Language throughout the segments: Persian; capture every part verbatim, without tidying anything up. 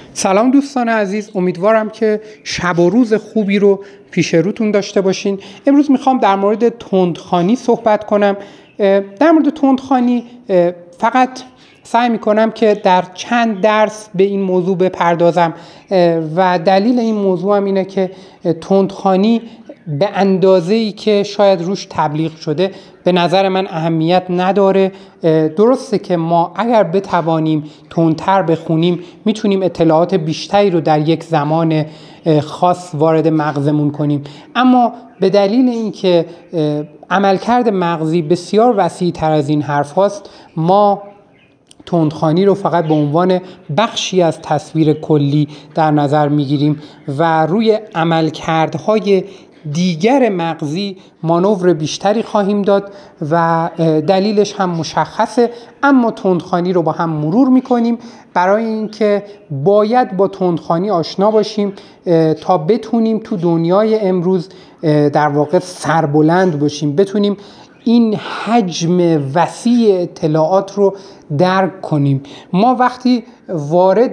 سلام دوستان عزیز، امیدوارم که شب و روز خوبی رو پیش روتون داشته باشین. امروز میخوام در مورد تندخوانی صحبت کنم. در مورد تندخوانی فقط سعی میکنم که در چند درس به این موضوع بپردازم و دلیل این موضوع هم اینه که تندخوانی به اندازه‌ای که شاید روش تبلیغ شده به نظر من اهمیت نداره. درسته که ما اگر بتوانیم تندتر بخونیم میتونیم اطلاعات بیشتری رو در یک زمان خاص وارد مغزمون کنیم، اما به دلیل اینکه عملکرد مغزی بسیار وسیع تر از این حرف هاست، ما تندخوانی رو فقط به عنوان بخشی از تصویر کلی در نظر میگیریم و روی عملکردهای دیگر مغزی مانور بیشتری خواهیم داد و دلیلش هم مشخصه، اما تندخوانی رو با هم مرور میکنیم برای اینکه باید با تندخوانی آشنا باشیم تا بتونیم تو دنیای امروز در واقع سربلند باشیم، بتونیم این حجم وسیع اطلاعات رو درک کنیم. ما وقتی وارد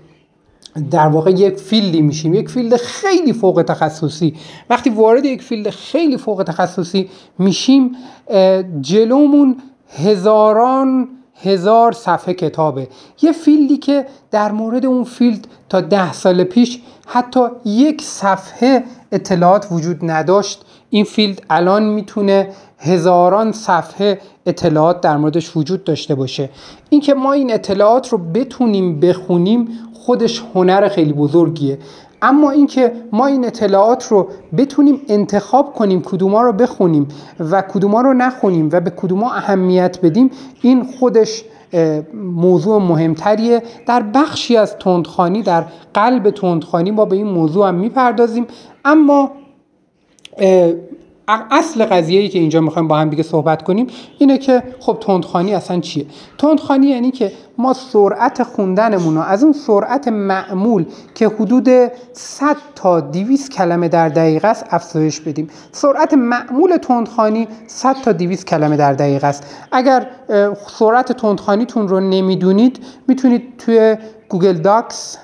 در واقع یک فیلدی میشیم، یک فیلد خیلی فوق تخصصی، وقتی وارد یک فیلد خیلی فوق تخصصی میشیم جلومون هزاران هزار صفحه کتابه. یه فیلدی که در مورد اون فیلد تا ده سال پیش حتی یک صفحه اطلاعات وجود نداشت، این فیلد الان میتونه هزاران صفحه اطلاعات در موردش وجود داشته باشه. اینکه ما این اطلاعات رو بتونیم بخونیم خودش هنر خیلی بزرگیه، اما اینکه ما این اطلاعات رو بتونیم انتخاب کنیم کدوما رو بخونیم و کدوما رو نخونیم و به کدوما اهمیت بدیم، این خودش موضوع مهمتریه. در بخشی از تندخوانی، در قلب تندخوانی ما به این موضوع هم میپردازیم، اما اصل قضیه‌ای که اینجا میخوایم با هم دیگه صحبت کنیم اینه که خب تندخوانی اصلا چیه؟ تندخوانی یعنی که ما سرعت خوندنمون رو از اون سرعت معمول که حدود صد تا دویست کلمه در دقیقه است افزایش بدیم. سرعت معمول تندخوانی صد تا دویست کلمه در دقیقه است. اگر سرعت تندخوانیتون رو نمیدونید میتونید توی گوگل داکس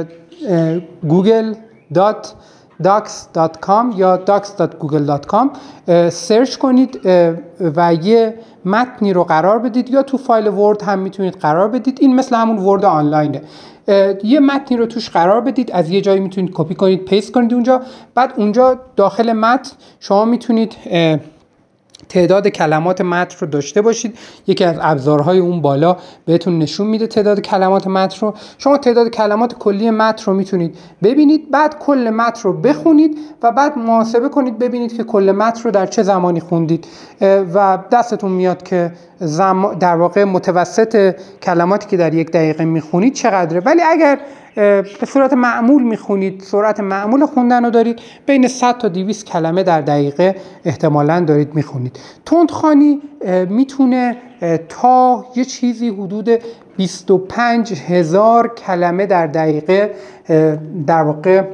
گوگل دات داکس دات کام یا داکس دات گوگل دات کام سرچ کنید و یه متنی رو قرار بدید، یا تو فایل ورد هم میتونید قرار بدید. این مثل همون ورد آنلاینه. یه متنی رو توش قرار بدید، از یه جایی میتونید کپی کنید، پیست کنید اونجا، بعد اونجا داخل متن شما میتونید تعداد کلمات متن رو داشته باشید. یکی از ابزارهای اون بالا بهتون نشون میده تعداد کلمات متن رو. شما تعداد کلمات کلی متن رو میتونید ببینید، بعد کل متن رو بخونید و بعد محاسبه کنید ببینید که کل متن رو در چه زمانی خوندید و دستتون میاد که زم... در واقع متوسط کلماتی که در یک دقیقه میخونید چقدره. ولی اگر به صورت معمول میخونید، سرعت معمول خوندن رو دارید، بین صد تا دویست کلمه در دقیقه احتمالاً دارید میخونید. تندخوانی میتونه تا یه چیزی حدود بیست و پنج هزار کلمه در دقیقه در واقع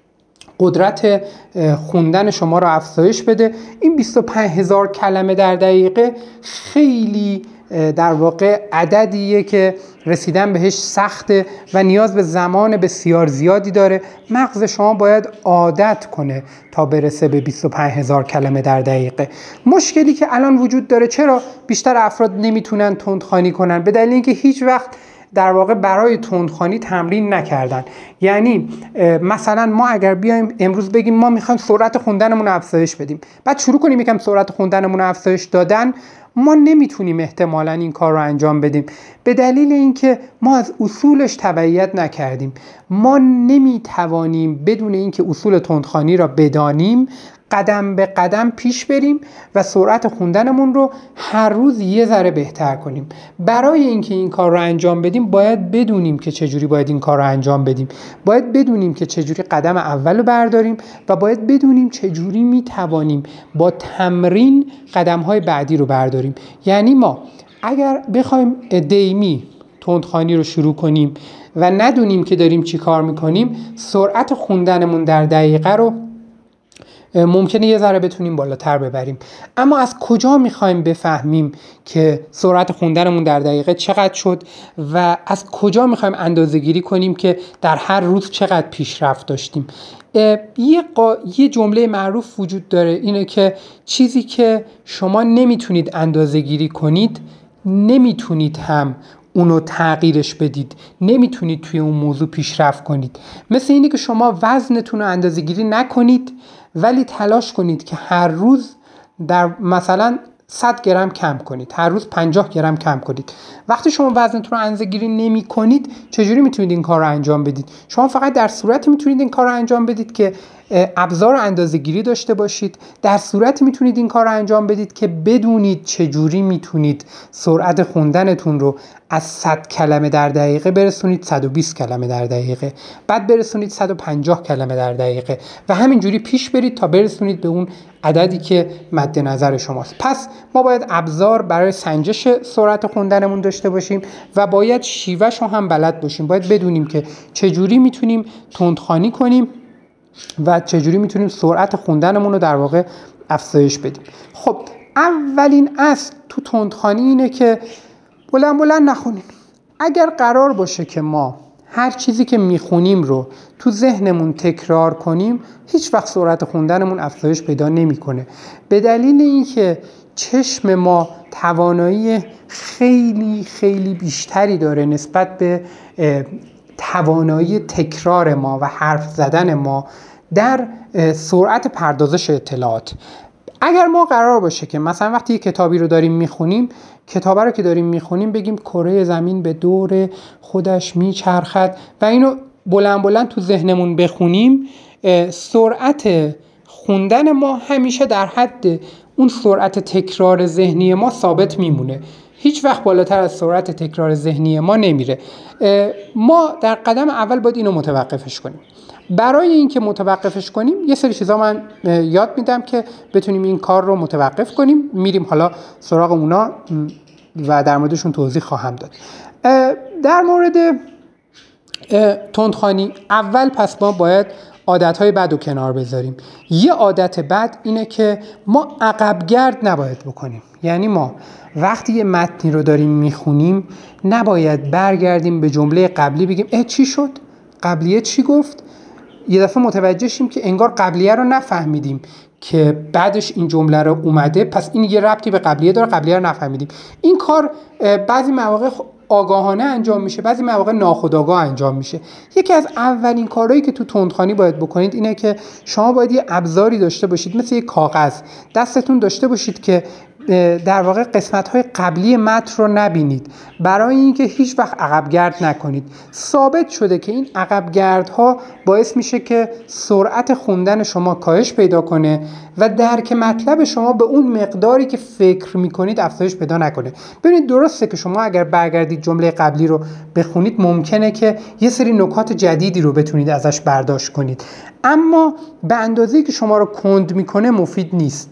قدرت خوندن شما رو افزایش بده. این بیست و پنج هزار کلمه در دقیقه خیلی در واقع عددیه که رسیدن بهش سخته و نیاز به زمان بسیار زیادی داره. مغز شما باید عادت کنه تا برسه به بیست و پنج هزار کلمه در دقیقه. مشکلی که الان وجود داره، چرا بیشتر افراد نمیتونن تندخوانی کنن؟ به دلیل اینکه هیچ وقت در واقع برای تندخوانی تمرین نکردن. یعنی مثلا ما اگر بیایم امروز بگیم ما میخوایم سرعت خوندنمون رو افزایش بدیم، بعد شروع کنیم یکم سرعت خوندنمون رو افزایش دادن، ما نمیتونیم احتمالاً این کار رو انجام بدیم به دلیل اینکه ما از اصولش تبعیت نکردیم. ما نمیتوانیم بدون اینکه اصول تندخوانی را بدانیم قدم به قدم پیش بریم و سرعت خوندنمون رو هر روز یه ذره بهتر کنیم. برای اینکه این کار رو انجام بدیم باید بدونیم که چجوری باید این کار رو انجام بدیم، باید بدونیم که چجوری قدم اول رو برداریم و باید بدونیم چجوری میتوانیم با تمرین قدم‌های بعدی رو برداریم. یعنی ما اگر بخوایم دیمی تندخوانی رو شروع کنیم و ندونیم که داریم چی کار میکنیم، سرعت خوندنمون در دقیقه رو ممکنه یه ذره بتونیم بالاتر ببریم. اما از کجا میخوایم بفهمیم که سرعت خوندنمون در دقیقه چقدر شد و از کجا میخوایم اندازه گیری کنیم که در هر روز چقدر پیشرفت داشتیم؟ یه, قا... یه جمله معروف وجود داره، اینه که چیزی که شما نمیتونید اندازه گیری کنید نمیتونید هم اونو تغییرش بدید، نمیتونید توی اون موضوع پیشرفت کنید. مثل اینه که شما وزنتون رو اندازه گیری نکنید ولی تلاش کنید که هر روز در مثلا صد گرم کم کنید، هر روز پنجاه گرم کم کنید. وقتی شما وزنتون رو اندازه گیری نمی کنید چجوری میتونید این کار رو انجام بدید؟ شما فقط در صورتی میتونید این کار رو انجام بدید که ابزار اندازه گیری داشته باشید، در صورتی میتونید این کار رو انجام بدید که بدونید چجوری میتونید سرعت خوندنتون رو از صد کلمه در دقیقه برسونید صد و بیست کلمه در دقیقه، بعد برسونید صد و پنجاه کلمه در دقیقه و همینجوری پیش برید تا برسونید به اون عددی که مد نظر شماست. پس ما باید ابزار برای سنجش سرعت خوندنمون داشته باشیم و باید شیوهش رو هم بلد باشیم. باید بدونیم که چجوری میتونیم تندخوانی کنیم و چجوری میتونیم سرعت خوندنمون رو در واقع افزایش بدیم. خب اولین اصل تو تندخوانی اینه که بلند بلند نخونیم. اگر قرار باشه که ما هر چیزی که میخونیم رو تو ذهنمون تکرار کنیم هیچ وقت سرعت خوندنمون افزایش پیدا نمیکنه، به دلیل اینکه چشم ما توانایی خیلی خیلی بیشتری داره نسبت به توانایی تکرار ما و حرف زدن ما در سرعت پردازش اطلاعات. اگر ما قرار باشه که مثلا وقتی یک کتابی رو داریم میخونیم، کتاب رو که داریم میخونیم بگیم کره زمین به دور خودش میچرخد و اینو بلند بلند تو ذهنمون بخونیم، سرعت خوندن ما همیشه در حد اون سرعت تکرار ذهنی ما ثابت میمونه، هیچ وقت بالاتر از سرعت تکرار ذهنی ما نمیره. ما در قدم اول باید اینو متوقفش کنیم. برای اینکه متوقفش کنیم یه سری چیزا من یاد میدم که بتونیم این کار رو متوقف کنیم، میریم حالا سراغ اونا و در موردشون توضیح خواهم داد. در مورد تندخوانی اول پس ما باید عادتهای بد رو کنار بذاریم. یه عادت بد اینه که ما عقب گرد نباید بکنیم. یعنی ما وقتی یه متنی رو داریم میخونیم نباید برگردیم به جمله قبلی بگیم اه چی شد؟ قبلیه چی گفت؟ یه دفعه متوجه شیم که انگار قبلیه رو نفهمیدیم که بعدش این جمله رو اومده، پس این یه ربطی به قبلیه داره، قبلیه رو نفهمیدیم. این کار بعضی مواقع آگاهانه انجام میشه، بعضی مواقع ناخودآگاه انجام میشه. یکی از اولین کارهایی که تو تندخوانی باید بکنید اینه که شما باید یه ابزاری داشته باشید، مثل یه کاغذ دستتون داشته باشید که در واقع قسمت‌های قبلی متن رو نبینید، برای اینکه هیچ وقت عقب گرد نکنید. ثابت شده که این عقب گردها باعث میشه که سرعت خوندن شما کاهش پیدا کنه و درک مطلب شما به اون مقداری که فکر میکنید افزایش پیدا نکنه. ببینید درسته که شما اگر برگردید جمله قبلی رو بخونید ممکنه که یه سری نکات جدیدی رو بتونید ازش برداشت کنید، اما به اندازه‌ای که شما رو کند میکنه مفید نیست.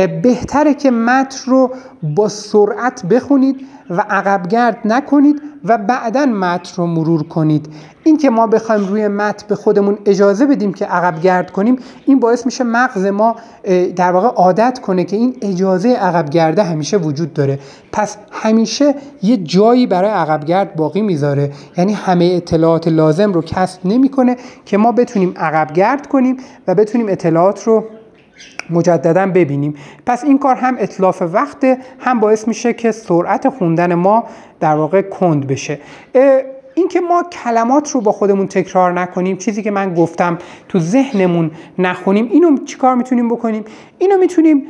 بهتره که متن رو با سرعت بخونید و عقب گرد نکنید و بعداً متن رو مرور کنید. این که ما بخوایم روی متن به خودمون اجازه بدیم که عقب گرد کنیم، این باعث میشه مغز ما در واقع عادت کنه که این اجازه عقب گرده همیشه وجود داره، پس همیشه یه جایی برای عقب گرد باقی میذاره، یعنی همه اطلاعات لازم رو کسب نمیکنه که ما بتونیم عقب گرد کنیم و بتونیم اطلاعات رو مجددا ببینیم. پس این کار هم اتلاف وقته، هم باعث میشه که سرعت خوندن ما در واقع کند بشه. این که ما کلمات رو با خودمون تکرار نکنیم، چیزی که من گفتم تو ذهنمون نخونیم، اینو چیکار میتونیم بکنیم؟ اینو میتونیم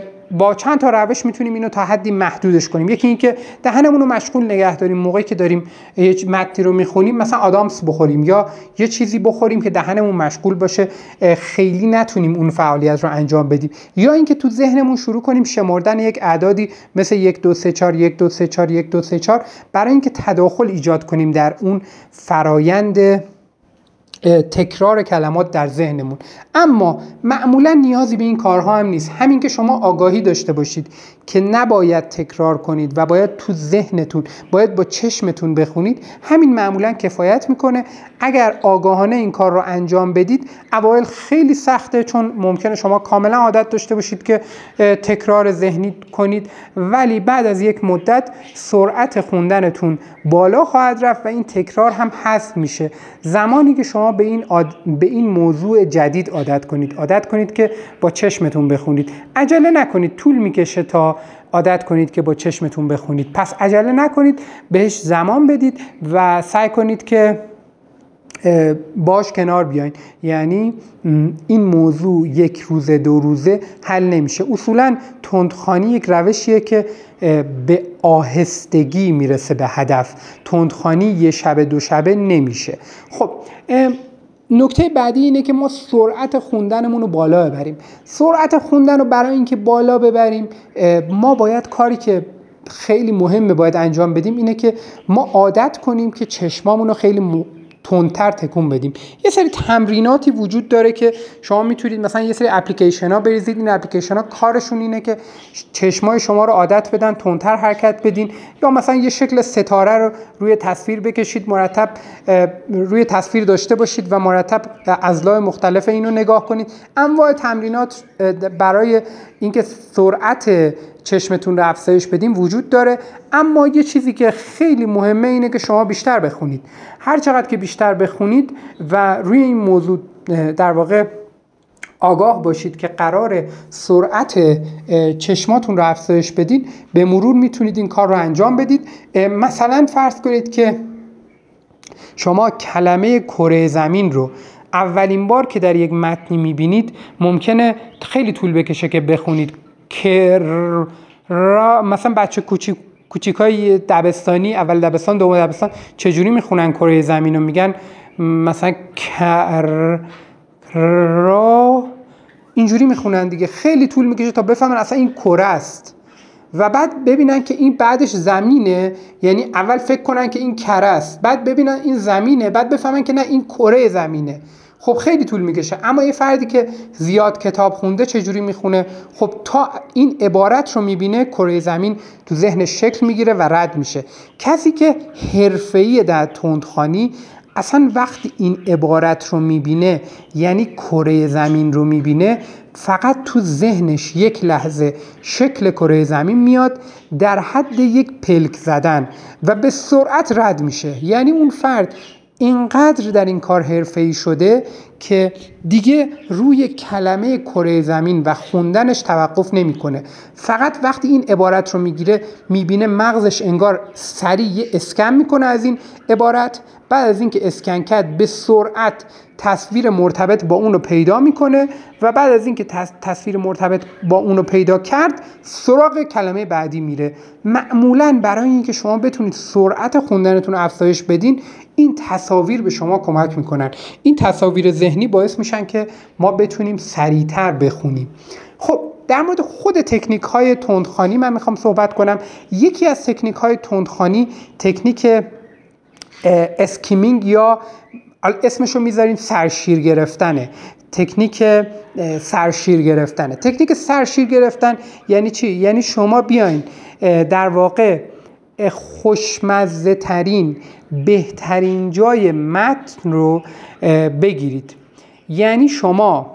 با چند تا روش میتونیم اینو تا حدی محدودش کنیم. یکی این که دهنمون رو مشغول نگه داریم، موقعی که داریم یه متنی رو میخونیم مثلا آدامس بخوریم یا یه چیزی بخوریم که دهنمون مشغول باشه، خیلی نتونیم اون فعالیت رو انجام بدیم. یا اینکه تو ذهنمون شروع کنیم شمردن یک اعدادی مثل یک دو سه چهار یک دو سه چهار یک دو سه چهار برای اینکه تداخل ایجاد کنیم در اون فرایند تکرار کلمات در ذهنمون. اما معمولا نیازی به این کارها هم نیست. همین که شما آگاهی داشته باشید که نباید تکرار کنید و باید تو ذهنتون، باید با چشمتون بخونید، همین معمولا کفایت میکنه. اگر آگاهانه این کار رو انجام بدید، اوایل خیلی سخته، چون ممکنه شما کاملا عادت داشته باشید که تکرار ذهنی کنید، ولی بعد از یک مدت سرعت خوندنتون بالا خواهد رفت و این تکرار هم حذف میشه. زمانی که شما به این عاد... به این موضوع جدید عادت کنید، عادت کنید که با چشمتون بخونید. عجله نکنید، طول میکشه تا عادت کنید که با چشمتون بخونید. پس عجله نکنید، بهش زمان بدید و سعی کنید که باش کنار بیاین. یعنی این موضوع یک روزه دو روزه حل نمیشه. اصولا تندخوانی یک روشیه که به آهستگی میرسه به هدف. تندخوانی یه شبه دو شبه نمیشه. خب نکته بعدی اینه که ما سرعت خوندنمون رو بالا ببریم. سرعت خوندن رو برای اینکه بالا ببریم، ما باید کاری که خیلی مهمه باید انجام بدیم اینه که ما عادت کنیم که چشمامون رو خیلی م... تندتر تکون بدیم. یه سری تمریناتی وجود داره که شما میتونید مثلا یه سری اپلیکیشن ها بریزید. این اپلیکیشن ها کارشون اینه که چشمای شما رو عادت بدن تندتر حرکت بدین، یا مثلا یه شکل ستاره رو روی تصویر بکشید، مرتب روی تصویر داشته باشید و مرتب اضلاع مختلف اینو نگاه کنید. انواع تمرینات برای اینکه سرعت چشمتون رو افزایش بدیم وجود داره. اما یه چیزی که خیلی مهمه اینه که شما بیشتر بخونید. هر چقدر که بیشتر بخونید و روی این موضوع در واقع آگاه باشید که قرار سرعت چشماتون رو افزایش بدید، به مرور میتونید این کار رو انجام بدید. مثلا فرض کنید که شما کلمه کره زمین رو اولین بار که در یک متنی میبینید ممکنه خیلی طول بکشه که بخونید. کر را مثلا بچه کوچیک کوچیکای دبستانی، اول دبستان دوم دبستان چجوری میخونن کره زمین رو؟ میگن مثلا کر را، اینجوری میخونن دیگه. خیلی طول میکشه تا بفهمن اصلا این کره است و بعد ببینن که این بعدش زمینه. یعنی اول فکر کنن که این کره است، بعد ببینن این زمینه، بعد بفهمن که نه این کره زمینه. خب خیلی طول میکشه. اما یه فردی که زیاد کتاب خونده چجوری میخونه؟ خب تا این عبارت رو میبینه کره زمین تو ذهنش شکل میگیره و رد میشه. کسی که حرفه‌ای در تندخوانی اصلا وقتی این عبارت رو میبینه، یعنی کره زمین رو میبینه، فقط تو ذهنش یک لحظه شکل کره زمین میاد در حد یک پلک زدن و به سرعت رد میشه. یعنی اون فرد اینقدر در این کار حرفه‌ای شده که دیگه روی کلمه کره زمین و خوندنش توقف نمیکنه. فقط وقتی این عبارت رو میگیره میبینه مغزش انگار سریع اسکن میکنه از این عبارت. بعد از اینکه اسکن کرد به سرعت تصویر مرتبط با اون رو پیدا میکنه و بعد از اینکه تصویر مرتبط با اون رو پیدا کرد سراغ کلمه بعدی میره. معمولاً برای اینکه شما بتونید سرعت خوندنتون رو افزایش بدین، این تصاویر به شما کمک میکنن. این تصاویر ذهنی باعث میشن که ما بتونیم سریعتر بخونیم. خب در مورد خود تکنیک های تندخوانی من میخوام صحبت کنم. یکی از تکنیک های تندخوانی تکنیک اسکیمینگ یا اسمشو میذاریم سرشیر گرفتنه. تکنیک سرشیر گرفتنه. تکنیک سرشیر گرفتن یعنی چی؟ یعنی شما بیاین در واقع خوشمزه ترین بهترین جای متن رو بگیرید. یعنی شما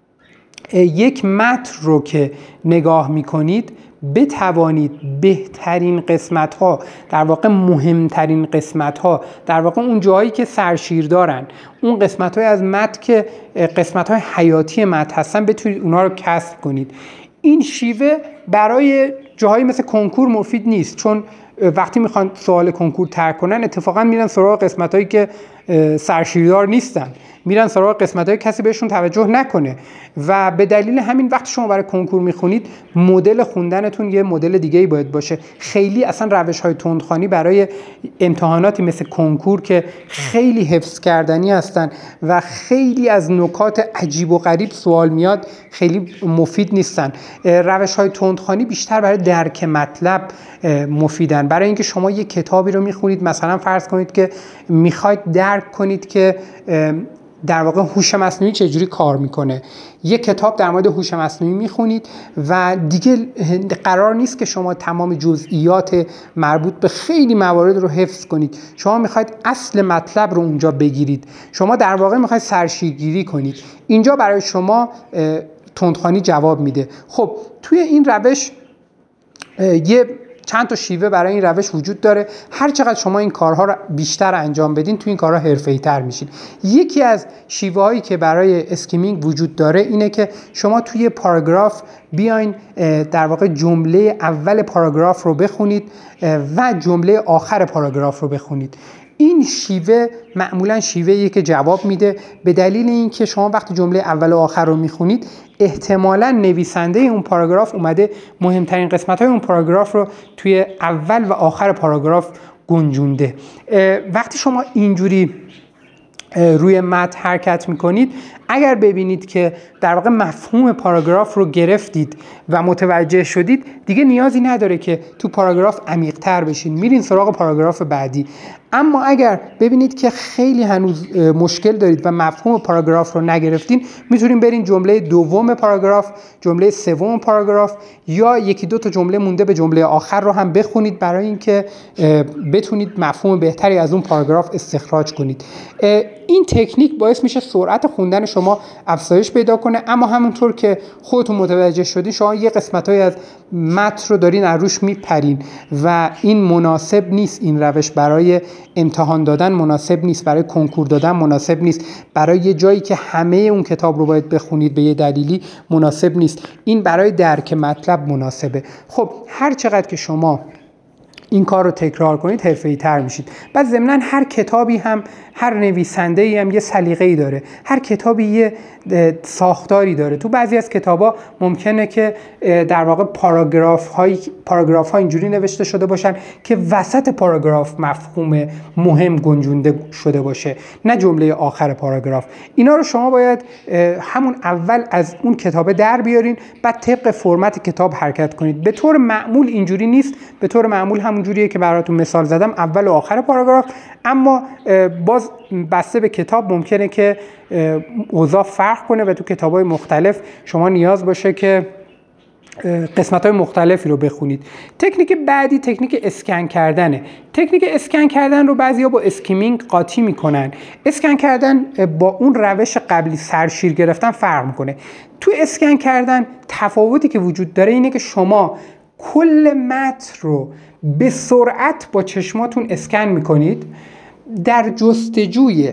یک متن رو که نگاه میکنید بتوانید بهترین قسمت ها، در واقع مهمترین قسمت ها، در واقع اون جایی که سرشیر دارن، اون قسمت های از متن که قسمت های حیاتی متن هستن، بتونید اونا رو کسب کنید. این شیوه برای جاهایی مثل کنکور مفید نیست، چون وقتی میخوان سوال کنکور ترک کنن اتفاقا میرن سراغ قسمت هایی که سرشیردار نیستن. میرن سراغ قسمت‌های کسی بهشون توجه نکنه و به دلیل همین وقتی شما برای کنکور میخونید مدل خوندنتون یه مدل دیگه‌ای باید باشه. خیلی اصلا روش‌های تندخوانی برای امتحاناتی مثل کنکور که خیلی حفظ کردنی هستن و خیلی از نکات عجیب و غریب سوال میاد خیلی مفید نیستن. روش‌های تندخوانی بیشتر برای درک مطلب مفیدن، برای اینکه شما یه کتابی رو میخونید، مثلا فرض کنید که میخواید درک کنید که در واقع هوش مصنوعی چجوری کار میکنه، یه کتاب در مورد هوش مصنوعی میخونید و دیگه قرار نیست که شما تمام جزئیات مربوط به خیلی موارد رو حفظ کنید، شما میخواید اصل مطلب رو اونجا بگیرید، شما در واقع میخواید سرشیگیری کنید. اینجا برای شما تندخوانی جواب میده. خب توی این روش یه چند تا شیوه برای این روش وجود داره. هر چقدر شما این کارها رو بیشتر انجام بدین توی این کارها حرفه‌ای‌تر میشین. یکی از شیوه هایی که برای اسکیمینگ وجود داره اینه که شما توی پاراگراف بیاین در واقع جمله اول پاراگراف رو بخونید و جمله آخر پاراگراف رو بخونید. این شیوه معمولا شیوهیه که جواب میده، به دلیل اینکه شما وقتی جمله اول و آخر رو میخونید احتمالاً نویسنده اون پاراگراف اومده مهمترین قسمت‌های اون پاراگراف رو توی اول و آخر پاراگراف گنجونده. وقتی شما اینجوری روی متن حرکت میکنید، اگر ببینید که در واقع مفهوم پاراگراف رو گرفتید و متوجه شدید، دیگه نیازی نداره که تو پاراگراف عمیق‌تر بشین، میرین سراغ پاراگراف بعدی. اما اگر ببینید که خیلی هنوز مشکل دارید و مفهوم پاراگراف رو نگرفتین، میتونین برین جمله دوم پاراگراف، جمله سوم پاراگراف یا یکی دو تا جمله مونده به جمله آخر رو هم بخونید برای اینکه بتونید مفهوم بهتری از اون پاراگراف استخراج کنید. این تکنیک باعث میشه سرعت خوندن شما افزایش پیدا کنه، اما همونطور که خودتون متوجه شدین شما یه قسمت‌های از متن رو دارین از روش میپرین و این مناسب نیست. این روش برای امتحان دادن مناسب نیست، برای کنکور دادن مناسب نیست، برای یه جایی که همه اون کتاب رو باید بخونید به یه دلیلی مناسب نیست. این برای درک مطلب مناسبه. خب هر چقدر که شما این کار رو تکرار کنید حرفه‌ای تر میشید. بعد ضمناً هر کتابی هم، هر نویسنده‌ای هم یه سلیقه‌ای داره، هر کتابی یه ساختاری داره. تو بعضی از کتابا ممکنه که در واقع پاراگراف های پاراگراف ها اینجوری نوشته شده باشن که وسط پاراگراف مفهوم مهم گنجونده شده باشه، نه جمله آخر پاراگراف. اینا رو شما باید همون اول از اون کتابه در بیارین، بعد طبق فرمت کتاب حرکت کنید. به طور معمول اینجوری نیست، به طور معمول همون جوریه که براتون مثال زدم، اول و آخر پاراگراف. اما باز بسته به کتاب ممکنه که اوضاع فرق کنه و تو کتاب‌های مختلف شما نیاز باشه که قسمت‌های مختلفی رو بخونید. تکنیک بعدی تکنیک اسکن کردنه. تکنیک اسکن کردن رو بعضیا با اسکیمینگ قاطی میکنن. اسکن کردن با اون روش قبلی سرشیر گرفتن فرق میکنه. تو اسکن کردن تفاوتی که وجود داره اینه که شما کل متن رو به سرعت با چشماتون اسکن میکنید در جستجوی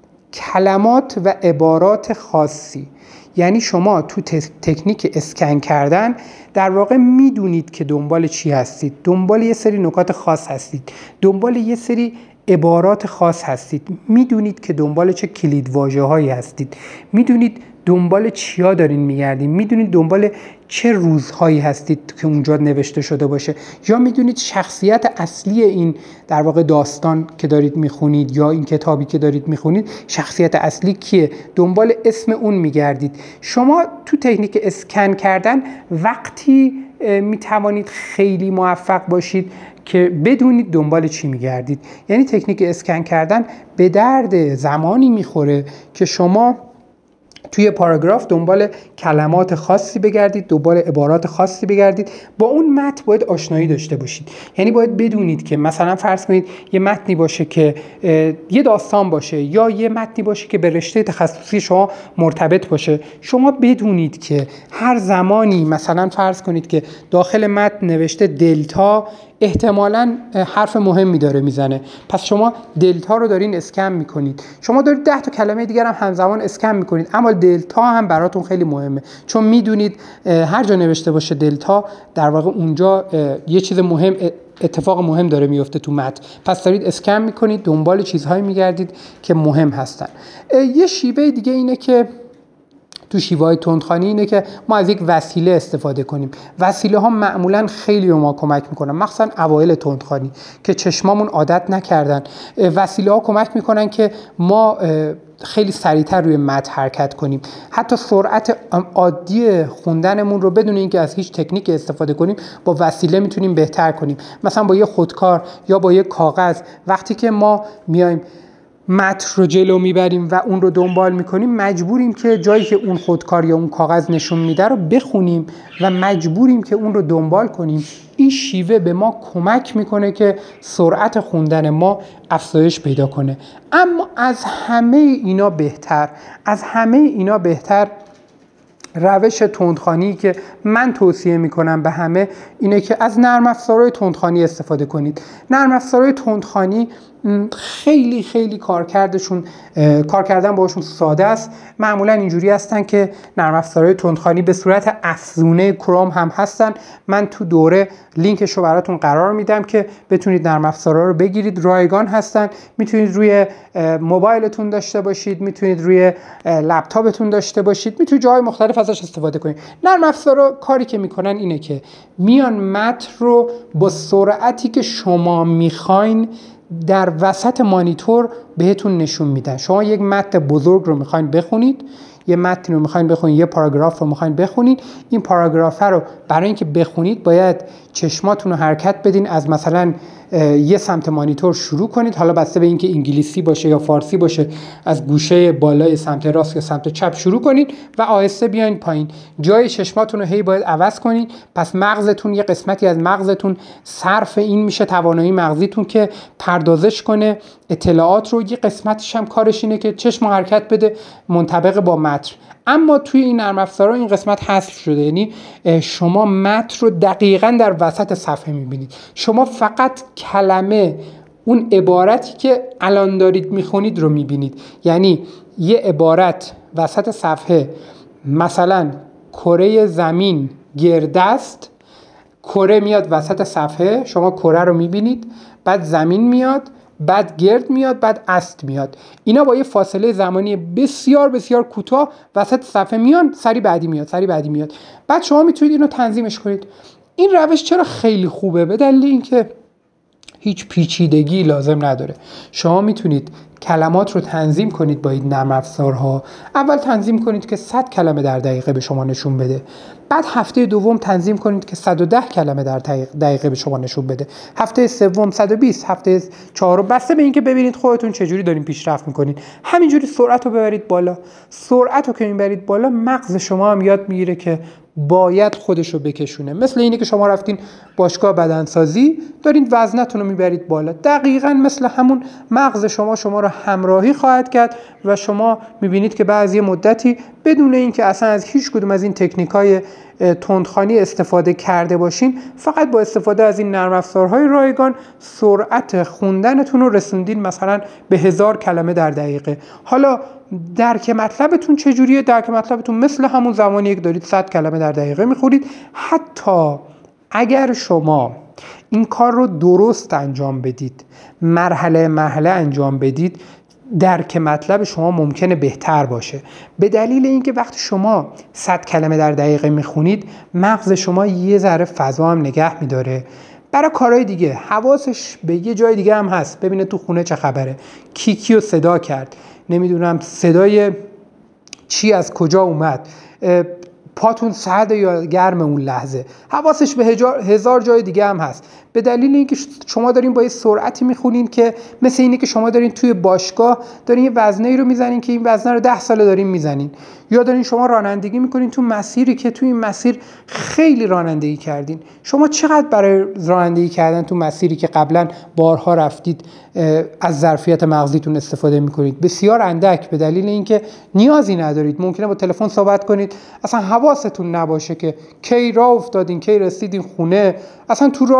کلمات و عبارات خاصی. یعنی شما تو تکنیک اسکن کردن در واقع میدونید که دنبال چی هستید، دنبال یه سری نکات خاص هستید، دنبال یه سری عبارات خاص هستید، میدونید که دنبال چه کلید واژه‌هایی هستید، میدونید دنبال چیا دارین میگردین، میدونید دنبال چه روزهایی هستید که اونجا نوشته شده باشه، یا میدونید شخصیت اصلی این در واقع داستان که دارید میخونید یا این کتابی که دارید میخونید شخصیت اصلی کیه، دنبال اسم اون میگردید. شما تو تکنیک اسکن کردن وقتی میتوانید خیلی موفق باشید که بدونید دنبال چی میگردید. یعنی تکنیک اسکن کردن به درد زمانی میخوره که شما توی پاراگراف دنبال کلمات خاصی بگردید، دنبال عبارات خاصی بگردید. با اون متن باید آشنایی داشته باشید. یعنی باید بدونید که مثلا فرض کنید یه متنی باشه که یه داستان باشه یا یه متنی باشه که به رشته تخصصی شما مرتبط باشه. شما بدونید که هر زمانی مثلا فرض کنید که داخل متن نوشته دلتا، احتمالاً حرف مهمی داره میزنه، پس شما دلتا رو دارین اسکن میکنید. شما دارید ده تا کلمه دیگر هم همزمان اسکن میکنید، اما دلتا هم براتون خیلی مهمه، چون میدونید هر جا نوشته باشه دلتا در واقع اونجا یه چیز مهم اتفاق مهم داره میفته تو متن، پس دارید اسکن میکنید، دنبال چیزهایی میگردید که مهم هستن. یه شیوه دیگه اینه که تو شیوه‌های تندخوانی اینه که ما از یک وسیله استفاده کنیم. وسیله ها معمولاً خیلی به ما کمک میکنن، مخصوصاً اوایل تندخوانی که چشمامون عادت نکردن. وسیله ها کمک میکنن که ما خیلی سریعتر روی متن حرکت کنیم. حتی سرعت عادی خوندنمون رو بدون اینکه از هیچ تکنیک استفاده کنیم با وسیله میتونیم بهتر کنیم. مثلا با یه خودکار یا با یه کاغذ وقتی که ما میایم متن رو جلو میبریم و اون رو دنبال میکنیم، مجبوریم که جایی که اون خودکار یا اون کاغذ نشون میده رو بخونیم و مجبوریم که اون رو دنبال کنیم. این شیوه به ما کمک میکنه که سرعت خوندن ما افزایش پیدا کنه. اما از همه اینا بهتر از همه اینا بهتر روش تندخوانی که من توصیه میکنم به همه اینه که از نرم افزارهای تندخوانی استفاده کنید. نرم افزارهای تندخوانی خیلی خیلی کارکردشون کار کردن باشون ساده است. معمولا اینجوری هستن که نرم افزارهای تندخوانی به صورت افزونه کروم هم هستن. من تو دوره لینکش رو براتون قرار میدم که بتونید نرم افزارها رو بگیرید. رایگان هستن، میتونید روی موبایلتون داشته باشید، میتونید روی لپتاپتون داشته باشید، میتونید جای مختلف ازش استفاده کنید. نرم افزارها کاری که میکنن اینه که میان متن رو با سرعتی که شما میخواین در وسط مانیتور بهتون نشون میدن. شما یک متن بزرگ رو میخواین بخونید، یه متن رو میخواین بخونید، یه پاراگراف رو میخواین بخونید، این پاراگراف رو برای اینکه بخونید باید چشماتون رو حرکت بدین، از مثلا یه سمت مانیتور شروع کنید، حالا بسته به اینکه انگلیسی باشه یا فارسی باشه از گوشه بالای سمت راست یا سمت چپ شروع کنید و آهسته بیاین پایین. جای چشماتون رو هی باید عوض کنید. پس مغزتون، یه قسمتی از مغزتون صرف این میشه، توانایی مغزیتون که پردازش کنه اطلاعات رو. یه قسمتش هم کارش اینه که چشم حرکت بده منطبق با متن. اما توی این نرم افزارها این قسمت حذف شده، یعنی شما متن رو دقیقاً در وسط صفحه میبینید. شما فقط کلمه، اون عبارتی که الان دارید میخونید رو میبینید. یعنی یه عبارت وسط صفحه، مثلا کره زمین گرد است، کره میاد وسط صفحه، شما کره رو میبینید، بعد زمین میاد، بعد گرد میاد، بعد است میاد. اینا با یه فاصله زمانی بسیار بسیار کوتاه وسط صفحه میان، سری بعدی میاد، سری بعدی میاد. بعد شما میتونید اینو تنظیمش کنید. این روش چرا خیلی خوبه؟ به دلیل اینکه هیچ پیچیدگی لازم نداره. شما میتونید کلمات رو تنظیم کنید با این نرم افزارها. اول تنظیم کنید که صد کلمه در دقیقه به شما نشون بده. بعد هفته دوم تنظیم کنید که صد و ده کلمه در دقیقه به شما نشون بده. هفته سوم صد و بیست، هفته چهارم بسته به اینکه ببینید خودتون چجوری دارین پیشرفت میکنید. همینجوری سرعت رو ببرید بالا. سرعت رو که میبرید بالا، مغز شما هم یاد میگیره که باید خودشو بکشونه. مثل اینه که شما رفتین باشگاه بدنسازی، دارین وزنتون رو میبرید بالا. دقیقاً مثل همون مغز شما شما رو همراهی خواهد کرد و شما میبینید که بعد از یه مدتی بدون اینکه اصلا از هیچ کدوم از این تکنیک‌های تندخوانی استفاده کرده باشین، فقط با استفاده از این نرم افزارهای رایگان سرعت خوندنتون رو رسوندین مثلا به هزار کلمه در دقیقه. حالا درک مطلبتون چجوریه؟ درک مطلبتون مثل همون زمانی که دارید صد کلمه در دقیقه میخونید. حتی اگر شما این کار رو درست انجام بدید، مرحله مرحله انجام بدید، درک مطلب شما ممکنه بهتر باشه. به دلیل اینکه وقتی شما صد کلمه در دقیقه میخونید، مغز شما یه ذره فضا هم نگه میداره برای کارهای دیگه. حواسش به یه جای دیگه هم هست، ببینه تو خونه چه خبره، کی کیو صدا کرد، نمیدونم صدای چی از کجا اومد، پاتون سرد یا گرم اون لحظه. حواسش به هزار جای دیگه هم هست. به دلیل اینکه شما دارین با یه سرعتی میخونین که مثل اینه که شما دارین توی باشگاه دارین یه وزنه‌ای رو میزنین که این وزنه رو ده ساله دارین میزنین، یا دارین شما رانندگی میکنین تو مسیری که تو این مسیر خیلی رانندگی کردین. شما چقدر برای رانندگی کردن تو مسیری که قبلا بارها رفتید از ظرفیت مغزیتون استفاده میکنید؟ بسیار اندک، به دلیل اینکه نیازی ندارید. ممکنه با تلفن صحبت کنید، اصلا حواستون نباشه که کی راه افتادین، کی رسیدین خونه، اصلا تو راه کدوم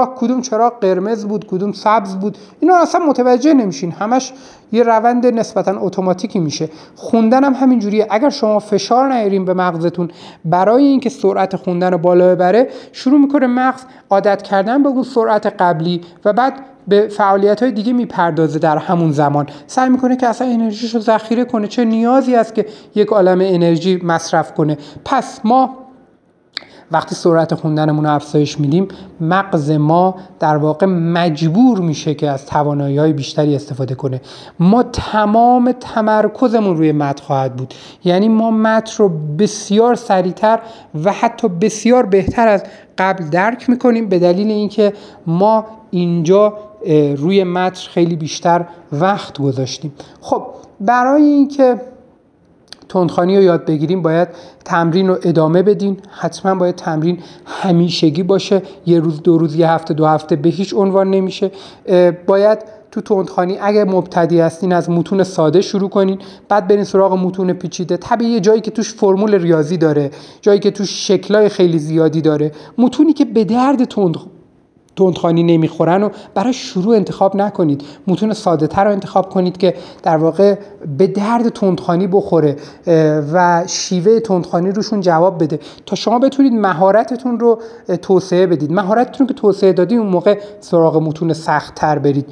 چراغ قرمز بود، کدوم سبز بود، اینا اصلا متوجه نمیشین، همش یه روند نسبتا اتوماتیکی میشه. خوندن هم همین جوریه. اگر شما فشار نیارین به مغزتون برای اینکه سرعت خوندن رو بالا ببره، شروع میکنه مغز عادت کردن به اون سرعت قبلی و بعد به فعالیت‌های دیگه میپردازه. در همون زمان سعی میکنه که اصلا انرژیشو ذخیره کنه. چه نیازی هست که یک عالم انرژی مصرف کنه؟ پس ما وقتی سرعت خوندنمون رو افزایش میدیم، مغز ما در واقع مجبور میشه که از توانایی‌های بیشتری استفاده کنه. ما تمام تمرکزمون روی متن خواهد بود، یعنی ما متن رو بسیار سریعتر و حتی بسیار بهتر از قبل درک میکنیم، به دلیل اینکه ما اینجا روی متن خیلی بیشتر وقت گذاشتیم. خب برای اینکه تندخوانی رو یاد بگیریم باید تمرین رو ادامه بدین. حتما باید تمرین همیشگی باشه، یه روز دو روز یه هفته دو هفته به هیچ عنوان نمیشه. باید تو تندخوانی اگه مبتدی هستین از متون ساده شروع کنین، بعد برین سراغ متون پیچیده. طبیعیه جایی که توش فرمول ریاضی داره، جایی که توش شکلای خیلی زیادی داره، متونی که به درد تند تندخوانی نمیخورن و برای شروع انتخاب نکنید. متون ساده تر رو انتخاب کنید که در واقع به درد تندخوانی بخوره و شیوه تندخوانی روشون جواب بده تا شما بتونید مهارتتون رو توسعه بدید. مهارتتون که توسعه دادید اون موقع سراغ متون سخت تر برید.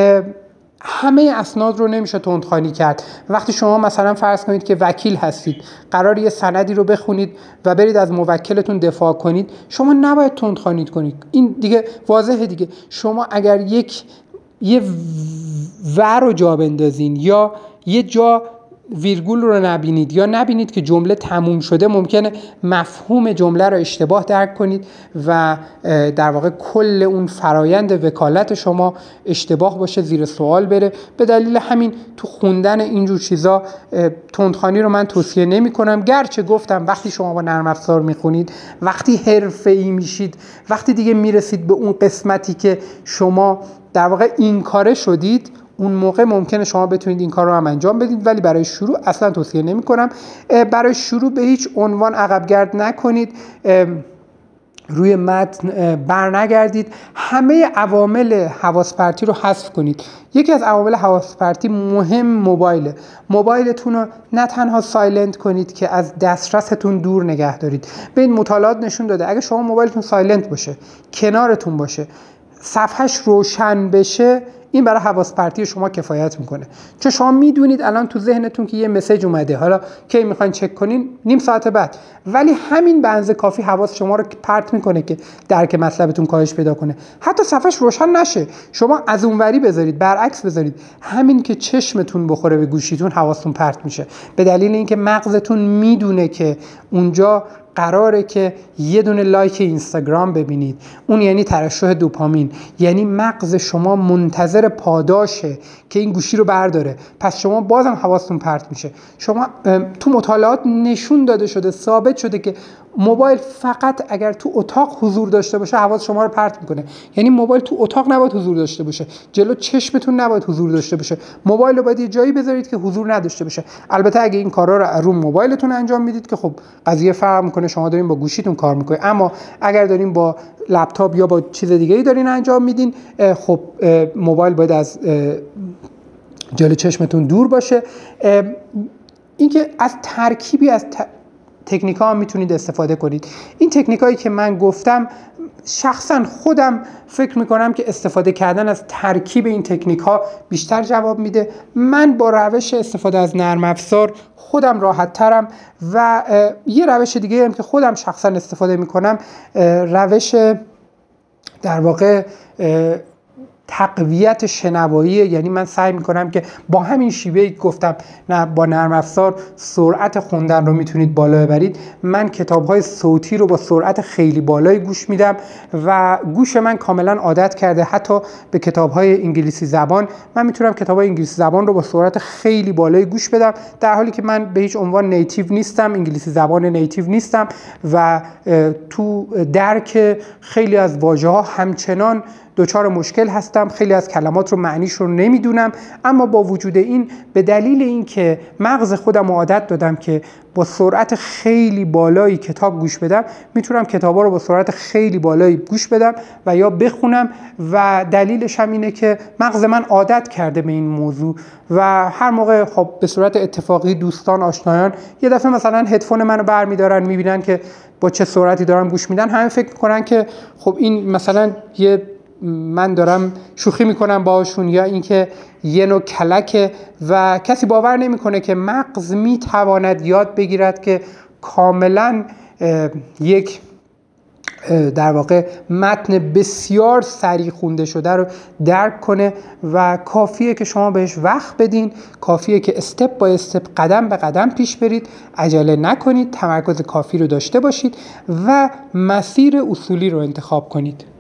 همه اسناد رو نمیشه تندخوانی کرد. وقتی شما مثلا فرض کنید که وکیل هستید، قرار یه سندی رو بخونید و برید از موکلتون دفاع کنید، شما نباید تندخوانی کنید. این دیگه واضحه دیگه. شما اگر یک یه و رو جا بندازین یا یه جا ویرگول رو نبینید یا نبینید که جمله تموم شده، ممکنه مفهوم جمله رو اشتباه درک کنید و در واقع کل اون فرایند وکالت شما اشتباه باشه، زیر سوال بره. به دلیل همین تو خوندن اینجور چیزا تندخوانی رو من توصیه نمی کنم. گرچه گفتم وقتی شما با نرم افزار میخونید، وقتی حرفه‌ای میشید، وقتی دیگه میرسید به اون قسمتی که شما در واقع این کاره شدید، اون موقع ممکنه شما بتونید این کار رو هم انجام بدید، ولی برای شروع اصلا توصیه نمی کنم. برای شروع به هیچ عنوان عقبگرد نکنید، روی متن بر نگردید. همه عوامل حواس پرتی رو حذف کنید. یکی از عوامل حواس پرتی مهم موبایله. موبایلتون رو نه تنها سایلنت کنید که از دسترستون دور نگه دارید. به این مطالعات نشون داده اگه شما موبایلتون سایلنت باشه، کنارتون باشه، صفحهش روشن بشه، این برای حواس پرتی شما کفایت میکنه. چون شما میدونید الان تو ذهنتون که یه مسیج اومده، حالا کی میخواین چک کنین؟ نیم ساعت بعد. ولی همین به اندازه کافی حواس شما رو پرت میکنه که درک مطلبتون کاهش پیدا کنه. حتی صفحش روشن نشه، شما از اونوری بذارید، برعکس بذارید، همین که چشمتون بخوره به گوشیتون حواستون پرت میشه، به دلیل اینکه مغزتون میدونه که اونجا قراره که یه دونه لایک اینستاگرام ببینید. اون یعنی ترشح دوپامین، یعنی مغز شما منتظر پاداشه که این گوشی رو برداره. پس شما بازم حواستون پرت میشه. شما تو مطالعات نشون داده شده، ثابت شده که موبایل فقط اگر تو اتاق حضور داشته باشه حواس شما رو پرت میکنه. یعنی موبایل تو اتاق نباید حضور داشته باشه، جلو چشمتون نباید حضور داشته باشه. موبایل رو باید یه جایی بذارید که حضور نداشته باشه. البته اگه این کارا رو رو موبایلتون انجام میدید که خب قضیه فرق میکنه، شما دارین با گوشیتون کار میکنید. اما اگر دارین با لپتاپ یا با چیز دیگه‌ای دارین انجام میدین، خب موبایل باید از جلو چشمتون دور باشه. اینکه از ترکیبی از ت... تکنیک‌ها هم میتونید استفاده کنید. این تکنیکایی که من گفتم شخصا خودم فکر میکنم که استفاده کردن از ترکیب این تکنیک‌ها بیشتر جواب میده. من با روش استفاده از نرم افزار خودم راحت ترم و یه روش دیگه هم که خودم شخصا استفاده میکنم روش در واقع تقویت شنوایی. یعنی من سعی میکنم که با همین شیوهی که گفتم نه با نرم افزار سرعت خوندن رو میتونید بالا ببرید، من کتاب‌های صوتی رو با سرعت خیلی بالایی گوش میدم و گوش من کاملا عادت کرده حتی به کتاب‌های انگلیسی زبان. من میتونم کتاب‌های انگلیسی زبان رو با سرعت خیلی بالایی گوش بدم، در حالی که من به هیچ عنوان نیتیو نیستم، انگلیسی زبان نیتیو نیستم و تو درک خیلی از واژه‌ها همچنان دچار مشکل هستم، خیلی از کلمات رو معنیش رو نمیدونم، اما با وجود این به دلیل اینکه مغز خودم رو عادت دادم که با سرعت خیلی بالایی کتاب گوش بدم، میتونم کتابا رو با سرعت خیلی بالایی گوش بدم و یا بخونم و دلیلش هم اینه که مغز من عادت کرده به این موضوع و هر موقع خب به صورت اتفاقی دوستان آشنایان یه دفعه مثلا هدفون منو برمی‌دارن میبینن که با چه سرعتی دارم گوش میدن، همه فکر میکنن که خب این مثلا یه من دارم شوخی میکنم باهاشون یا اینکه یه نوع کلکه و کسی باور نمیکنه که مغز میتواند یاد بگیرد که کاملا یک در واقع متن بسیار سریع خونده شده رو درک کنه و کافیه که شما بهش وقت بدین، کافیه که استپ بای استپ قدم به قدم پیش برید، عجله نکنید، تمرکز کافی رو داشته باشید و مسیر اصولی رو انتخاب کنید.